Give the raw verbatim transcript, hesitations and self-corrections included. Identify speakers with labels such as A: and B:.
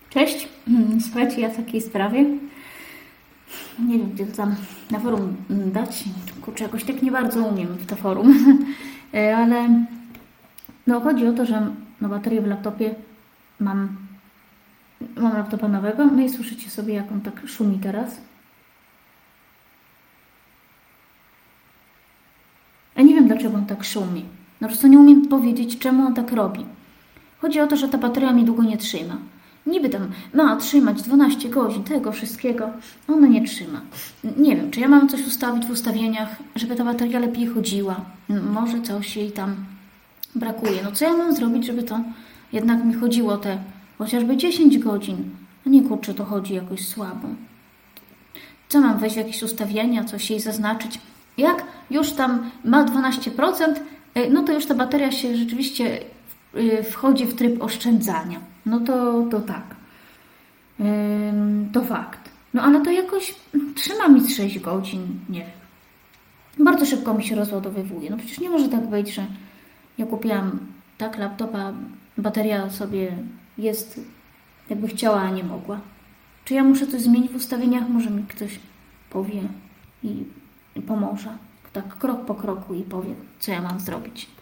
A: Cześć, słuchajcie, ja w takiej sprawie, nie wiem, gdzie to tam na forum dać, kurczę, jakoś tak nie bardzo umiem w to forum, ale no chodzi o to, że no baterię w laptopie mam, mam laptopa nowego, no i słyszycie sobie, jak on tak szumi teraz. Ja nie wiem, dlaczego on tak szumi, no po prostu nie umiem powiedzieć, czemu on tak robi. Chodzi o to, że ta bateria mi długo nie trzyma. Niby tam ma trzymać dwanaście godzin tego wszystkiego, a ona nie trzyma. Nie wiem, czy ja mam coś ustawić w ustawieniach, żeby ta bateria lepiej chodziła. Może coś jej tam brakuje. No co ja mam zrobić, żeby to jednak mi chodziło te chociażby dziesięć godzin? A nie, kurczę, to chodzi jakoś słabo. Co mam wejść w jakieś ustawienia, coś jej zaznaczyć? Jak już tam ma dwanaście procent, no to już ta bateria się rzeczywiście wchodzi w tryb oszczędzania. No to, to tak. Ym, to fakt. No ale to jakoś trzyma mi z sześć godzin, nie wiem. Bardzo szybko mi się rozładowywuje. No przecież nie może tak być, że ja kupiłam tak laptopa, bateria sobie jest jakby chciała, a nie mogła. Czy ja muszę coś zmienić w ustawieniach? Może mi ktoś powie i, i pomoże. Tak krok po kroku i powie, co ja mam zrobić.